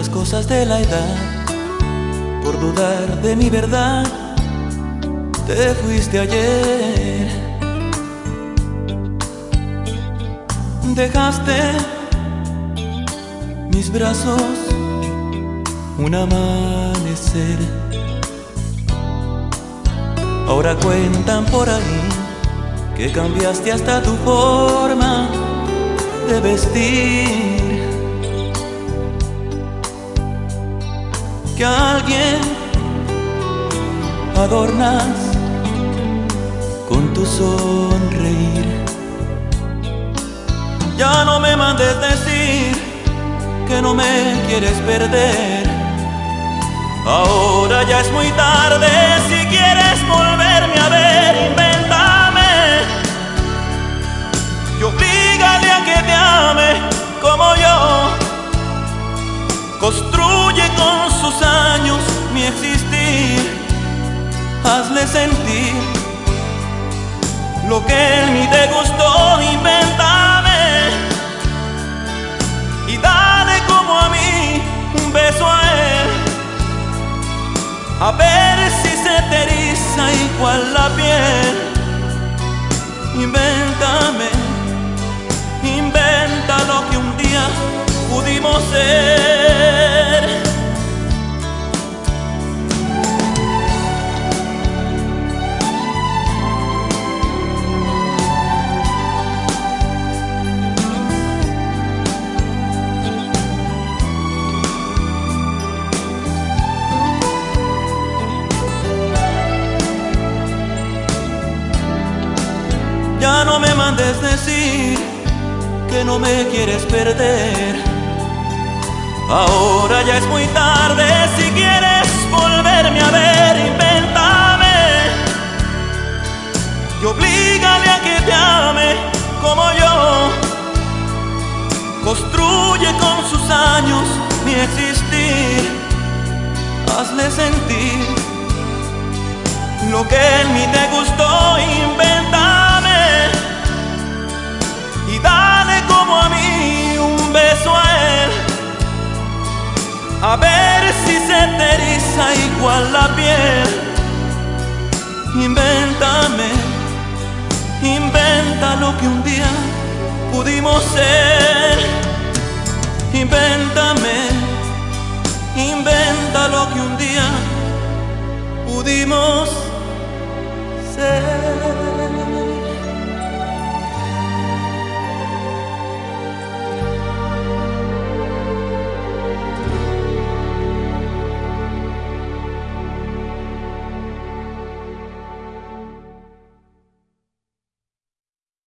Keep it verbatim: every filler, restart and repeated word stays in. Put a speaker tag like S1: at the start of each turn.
S1: las cosas de la edad, por dudar de mi verdad, te fuiste ayer. Dejaste mis brazos un amanecer. Ahora cuentan por ahí que cambiaste hasta tu forma de vestir, que a alguien adornas con tu sonreír. Ya no me mandes decir que no me quieres perder. Ahora ya es muy tarde. Si quieres volverme a ver, invéntame y oblígale a que te ame como yo. Construye con sus años mi existir. Hazle sentir lo que en mí te gustó. Invéntame y dale como a mí un beso a él, a ver si se te eriza igual la piel. Invéntame, inventa lo que un día pudimos ser. Ya no me mandes decir que no me quieres perder. Ahora ya es muy tarde. Si quieres volverme a ver, invéntame y oblígale a que te ame como yo. Construye con sus años mi existir. Hazle sentir lo que en mí te gustó. Invéntame y dale como a mí un beso a él, a ver si se te eriza igual la piel. Invéntame, inventa lo que un día pudimos ser. Invéntame, inventa lo que un día pudimos ser.